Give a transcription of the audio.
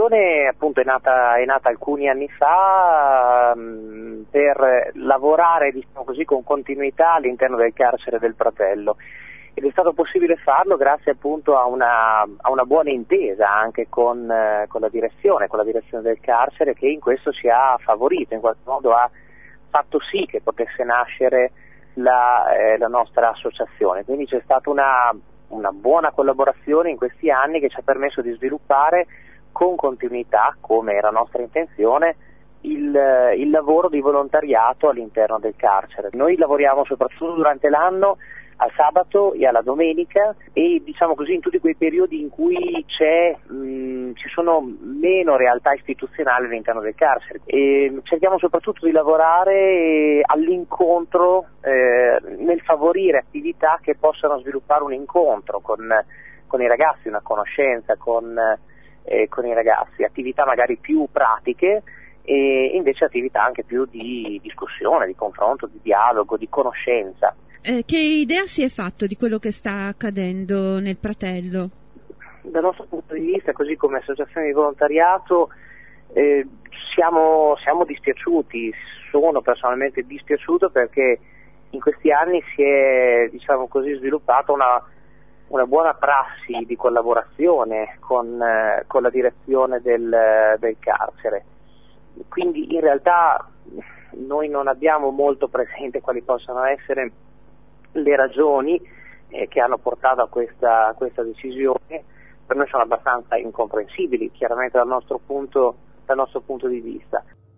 l'associazione appunto è nata alcuni anni fa per lavorare, diciamo così, con continuità all'interno del carcere del Pratello, ed è stato possibile farlo grazie appunto a una buona intesa anche con la direzione del carcere, che in questo ci ha favorito, in qualche modo ha fatto sì che potesse nascere la nostra associazione. Quindi c'è stata una buona collaborazione in questi anni che ci ha permesso di sviluppare con continuità, come era nostra intenzione, il lavoro di volontariato all'interno del carcere. Noi lavoriamo soprattutto durante l'anno, al sabato e alla domenica, e diciamo così in tutti quei periodi in cui ci sono meno realtà istituzionali all'interno del carcere, e cerchiamo soprattutto di lavorare all'incontro, nel favorire attività che possano sviluppare un incontro con i ragazzi, una conoscenza con i ragazzi, attività magari più pratiche e invece attività anche più di discussione, di confronto, di dialogo, di conoscenza. Che idea si è fatto di quello che sta accadendo nel Pratello? Dal nostro punto di vista, così come associazione di volontariato, siamo dispiaciuti. Sono personalmente dispiaciuto perché in questi anni si è, diciamo così, sviluppata una buona prassi di collaborazione con la direzione del carcere. Quindi in realtà noi non abbiamo molto presente quali possano essere le ragioni che hanno portato a questa decisione. Per noi sono abbastanza incomprensibili, chiaramente dal nostro punto di vista.